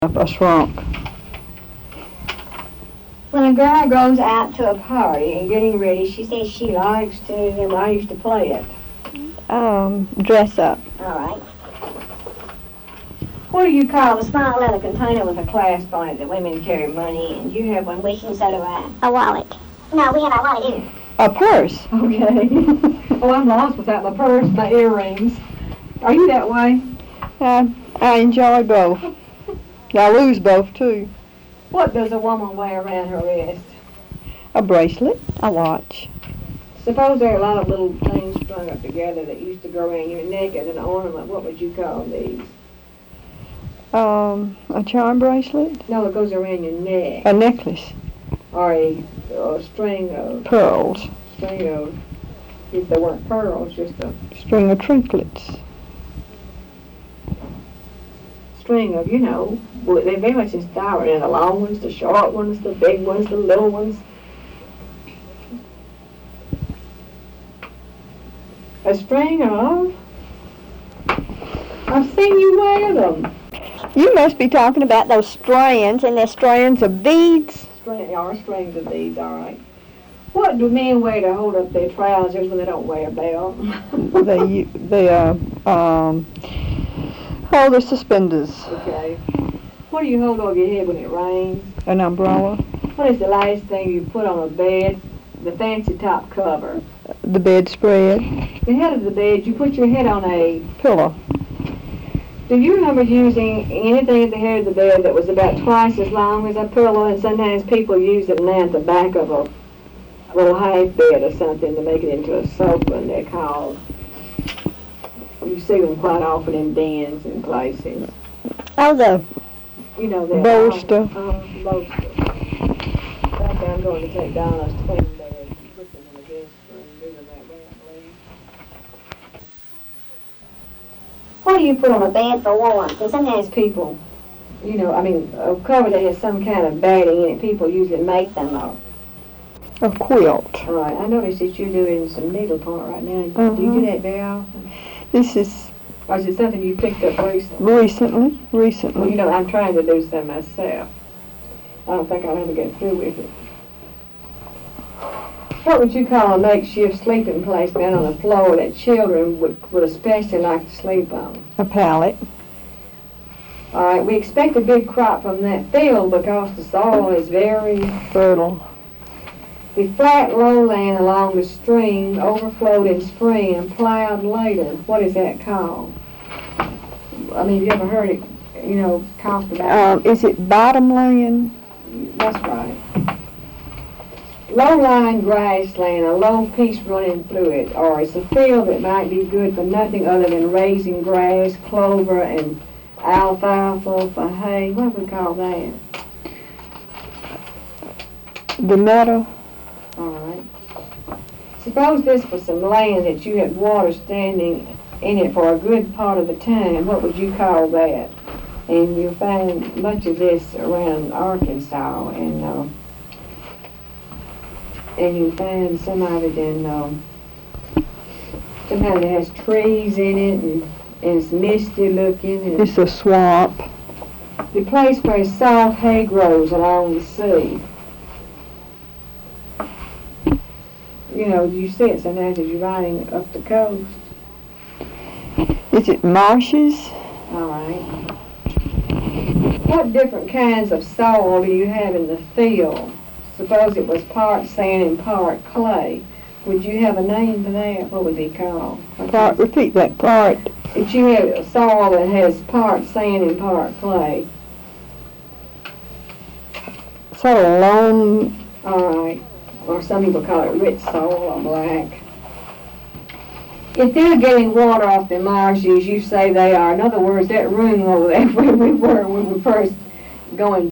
A shrunk. When a girl goes out to a party and getting ready, she says she likes to, and I used to play it. Dress up. All right. What do you call the small leather container with a clasp on it that women carry money in? You have one with you, so do I. A wallet. No, we have our wallet here. A purse. Okay. Oh, I'm lost without my purse, my earrings. Are you that way? I enjoy both. I lose both, too. What does a woman wear around her wrist? A bracelet. A watch. Suppose there are a lot of little things strung up together that used to go around your neck as an ornament. What would you call these? A charm bracelet. No, it goes around your neck. A necklace. Or a string of... Pearls. String of... If they weren't pearls, just a... String of trinkets. String of, well, they're very much in style. And the long ones, the short ones, the big ones, the little ones. A string of... I've seen you wear them. You must be talking about those strands, and they're strands of beads. Strings of beads, all right. What do men wear to hold up their trousers when they don't wear a belt? They hold their suspenders. Okay. What do you hold over your head when it rains? An umbrella. What is the last thing you put on a bed? The fancy top cover. The bedspread. The head of the bed, you put your head on a... Pillow. Do you remember using anything at the head of the bed that was about twice as long as a pillow? And sometimes people use it now at the back of a little half bed or something to make it into a sofa, and they're called... You see them quite often in dens and places. Oh, the bolster. Bolster. I'm going to take Donna's twin bed and put them in the guest room, do them that way, I believe. What do you put on a bed for warmth? And sometimes people, a cover that has some kind of batting in it, people usually make them a quilt. All right, I noticed that you're doing some needle part right now. Do you do that very often? This is... Or is it something you picked up recently? Recently. Well, I'm trying to do some myself. I don't think I'll ever get through with it. What would you call a makeshift sleeping place down on the floor that children would especially like to sleep on? A pallet. All right, we expect a big crop from that field because the soil is very fertile. The flat lowland along the stream overflowed in spring and plowed later. What is that called? Have you ever heard it, talked about? Is it bottomland? That's right. Low-lying grassland, a low piece running through it, or it's a field that might be good for nothing other than raising grass, clover, and alfalfa for hay. What do we call that? The meadow. All right. Suppose this was some land that you had water standing in it for a good part of the time. What would you call that? And you'll find much of this around Arkansas, and you find some of it in, sometimes it has trees in it, and it's misty looking. And it's a swamp. The place where soft hay grows along the sea. You see it sometimes as you're riding up the coast. Is it marshes? All right. What different kinds of soil do you have in the field? Suppose it was part sand and part clay. Would you have a name for that? What would it be called? Repeat that part. If you have a soil that has part sand and part clay. Sort of loam. All right. Or some people call it rich soil or black. If they're getting water off the marshes, you say they are. In other words, that room over there where we were when we were first going